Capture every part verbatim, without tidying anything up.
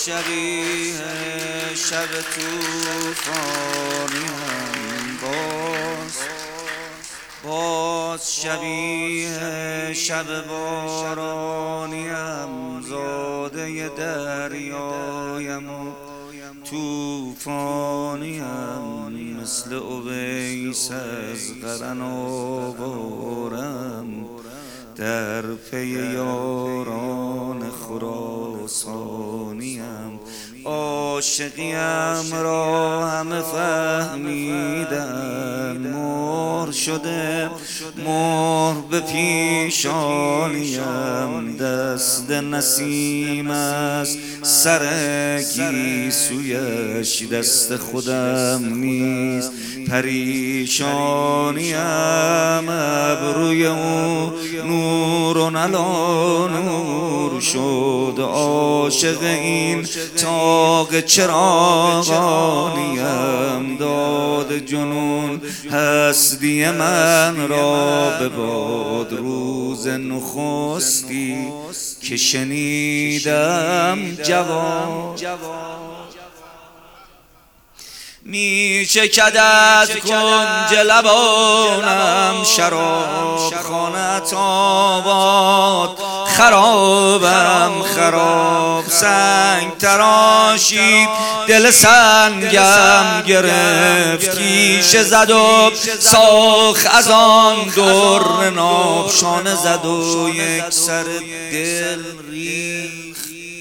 شبیه شب توفانیم، باز باز شبیه شب بارانیم، زاده دریایم و توفانیم، مثل اویس از قرن آوارم، در پی یاران خراسانیم. عاشقیم را همه فهمیدن، مهر شده مهر به پیشانیم، دست نسیم است سر گیسویش، دست خودم نیست پریشانیم. ابروی او نور و نلا نور شد، عاشق این تاق چراغانیم، داد جنون هستی من را به باد، روز نخستی که شنیدم جواب می چکد از کنج لبانم شراب، خانه آباد خرابم خراب، سنگ تراشید دل سنگم گرفت، تیشه زد و ساخت از آن در ناب، شانه زد و یک سر دل ریخ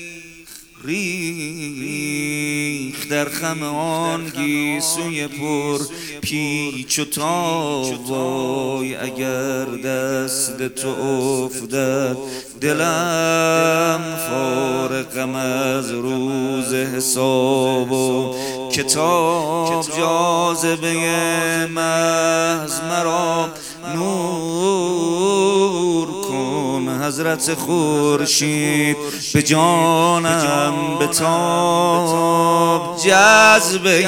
ریخ در خم آن گیسوی پر پیچ و تاب. وای اگر دست تو افتد دلم، فارغم از روز حساب و کتاب، جاذبه محض مرا نور کن، حضرت خورشید به جانم بتاب، جذبه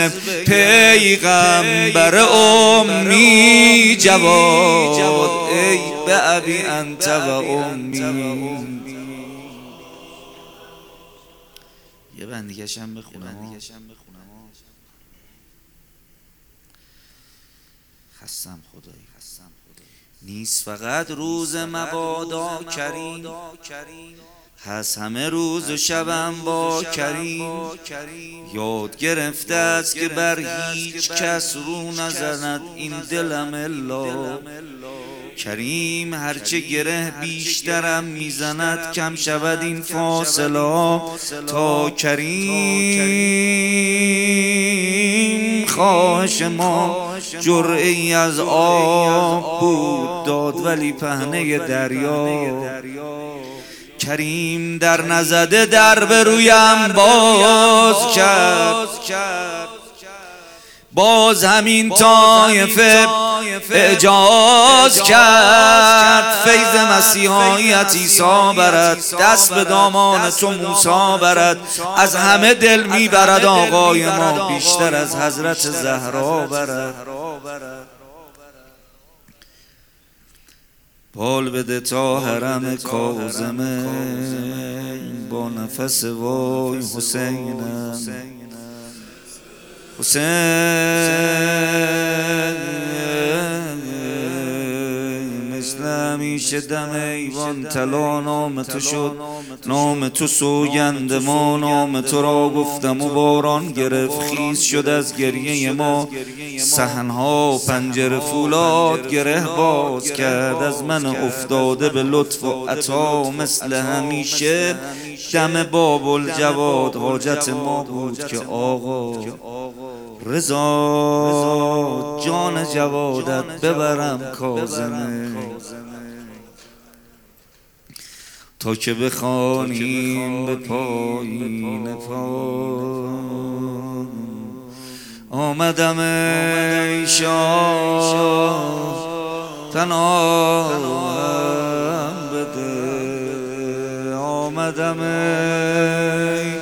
پیغمبر امی جواد، ای به ابی انت و امی. یه بندیگش هم بخونم، خستم خدایی خستم خدایی. نیست فقط روز مبادا کریم، هست همه روز و شبم با کریم. یاد گرفته است که بر هیچ کس رو نزند این دلم الا کریم. هرچه گره بیشترم میزند، کم شود این فاصله تا کریم. خواهش ما جرعه‌ای از آب بود، داد ولی پهنه دریا. کریم در نزده در به رویم باز کرد، باز همین طایفه اعجاز کرد. فیض مسیحایت عیسی برد، دست به دامان تو موسی برد. از همه دل میبرد آقای ما، بیشتر از حضرت زهرا برد. بال بده تا حرم کاظمه، با نفس وای حسینم حسین، مثل همیشه دم ایوان طلا نام تو شد، نام تو سوگند ما، نام تو را گفتم و باران گرفت. خیز شد از گریه ما صحنها، پنجره فولاد گره باز کرد. از من افتاده به لطف و عطا، مثل همیشه دم باب الجواد. حاجت ما بود که آقا رضا جان جوادت ببرم کاظمه، تا که بخوانیم به پایین پا. آمدم ای شاه تنام بده، آمدم ای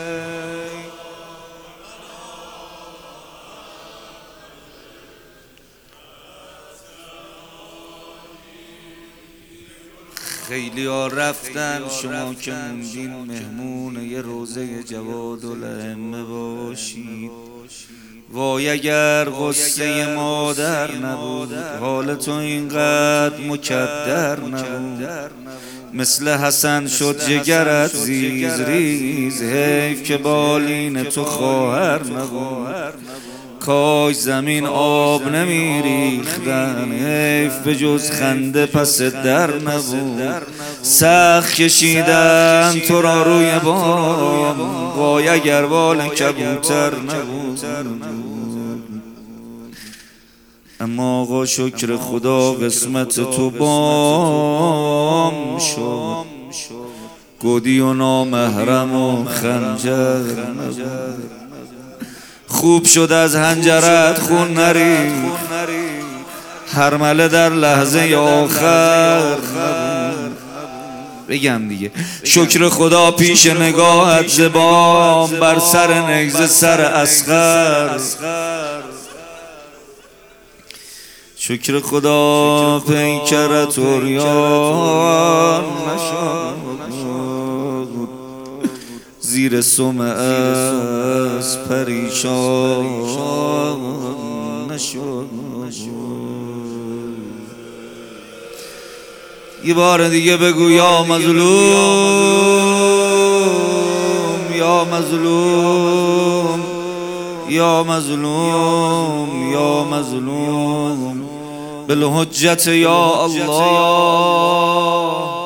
خیلی ها رفتن، شما که موندین مهمون یه روزه جوادالائمه باشید. وای اگر قصه مادر نبود، حال تو اینقدر مکدر نبود. مثل حسن شد جگرت زیز ریز، حیف که بالین تو خواهر نبود. کاش زمین آب نمیریختن، حیف به جز خنده پس در نبود. سخت کشیدن تو را روی بام، وای اگر بال کبوتر نبود. اما آقا شکر خدا قسمت تو بام شد، گودی و نامحرم و خنجر نبود. خوب شد از هنجرت خون نریخت، هرمله در لحظه آخر نبود. بگم دیگه شکر خدا پیش نگاهت زبام، بر سر نگز سر اصغر. شکر خدا پیکرت عریان نشد، زیر سم از پریشان نشد. یه بار دیگه بگو یا مظلوم، یا مظلوم، یا مظلوم، یا مظلوم بالحجت یا الله.